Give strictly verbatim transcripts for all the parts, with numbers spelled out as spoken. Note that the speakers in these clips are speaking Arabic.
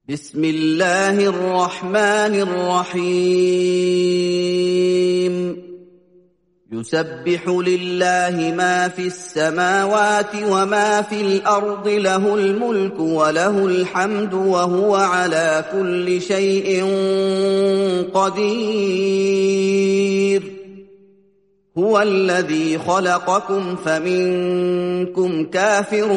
بسم الله الرحمن الرحيم يسبح لله ما في السماوات وما في الأرض له الملك وله الحمد وهو على كل شيء قدير هو الذي خلقكم فمنكم كافر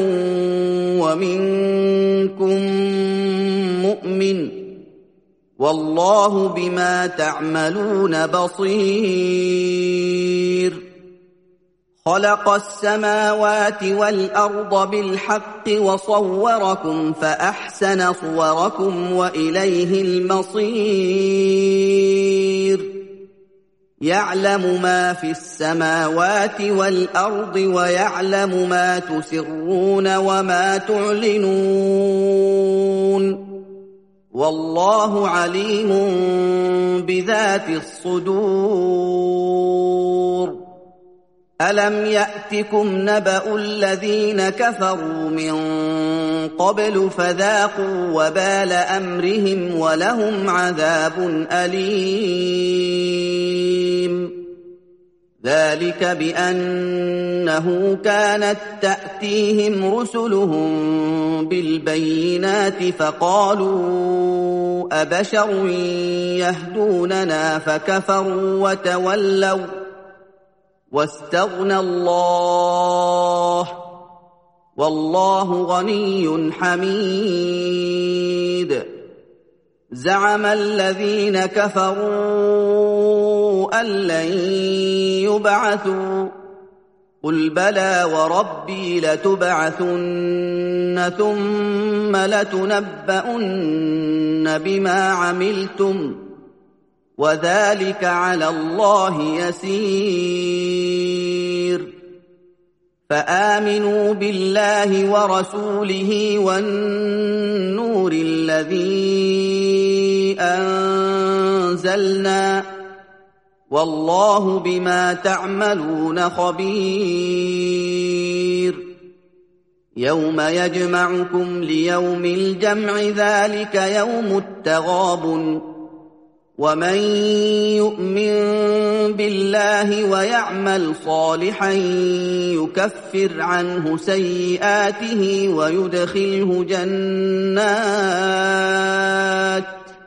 ومنكم مؤمن والله بما تعملون بصير خلق السماوات والأرض بالحق وصوركم فأحسن صوركم وإليه المصير يعلم ما في السماوات والأرض ويعلم ما تسرون وما تعلنون والله عليم بذات الصدور ألم يأتكم نبأ الذين كفروا من قبل فذاقوا وبال أمرهم ولهم عذاب أليم ذلك بأنه كانت تأتيهم رسلهم بالبينات فقالوا أبشر يهدوننا فكفروا وتولوا واستغنى الله والله غني حميد زعم الذين كفروا أن لن يبعثوا قل بلى وربي لتبعثن ثم لتنبؤن بما عملتم وذلك على الله يسير فآمنوا بالله ورسوله والنور الذي أنزلنا والله بما تعملون خبير يوم يجمعكم ليوم الجمع ذلك يوم التغابن ومن يؤمن بالله ويعمل صالحا يكفر عنه سيئاته ويدخله جنات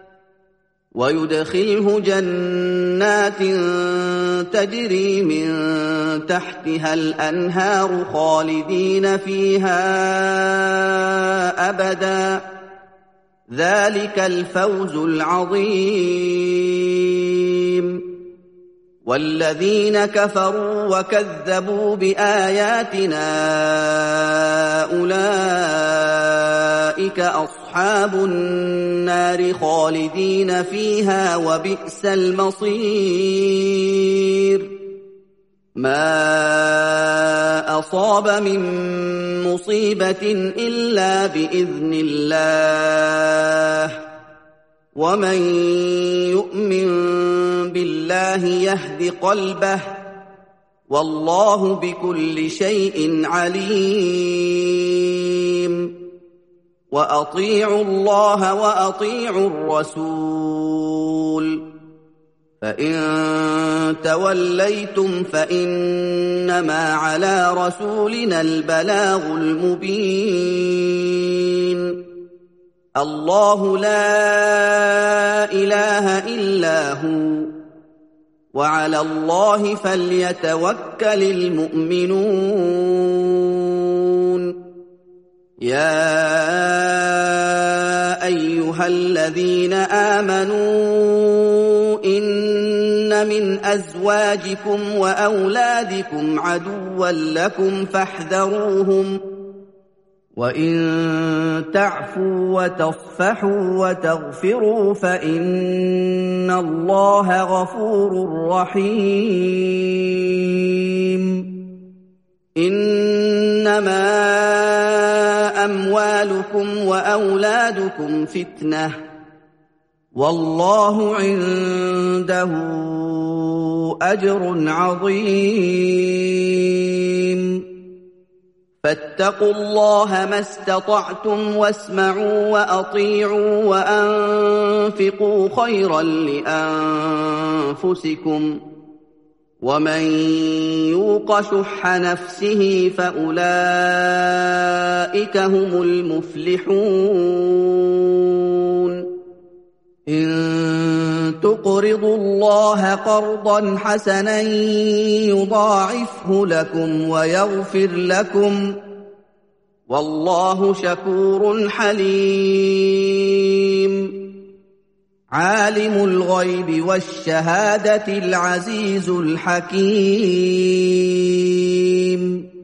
ويدخله جنات تجري من تحتها الأنهار خالدين فيها أبدا ذلك الفوز العظيم والذين كفروا وكذبوا بآياتنا أولئك أصحاب النار خالدين فيها وبئس المصير ما أصاب من مصيبة إلا بإذن الله ومن يؤمن بالله يهد قلبه والله بكل شيء عليم وأطيعوا الله وأطيعوا الرسول فإن توليتم فإنما على رسولنا البلاغ المبين الله لا إله إلا هو وعلى الله فليتوكل المؤمنون يا أيها الذين آمنوا إن من أزواجكم وأولادكم عدوا لكم فاحذروهم وإن تعفوا وتصفحوا وتغفروا فإن الله غفور رحيم إنما أموالكم وأولادكم فتنة والله عنده أجر عظيم فاتقوا الله ما استطعتم واسمعوا وأطيعوا وأنفقوا خيرا لأنفسكم ومن يوق شح نفسه فأولئك هم المفلحون إن تقرضوا الله قرضا حسنا يضاعفه لكم ويغفر لكم والله شكور حليم عالم الغيب والشهادة العزيز الحكيم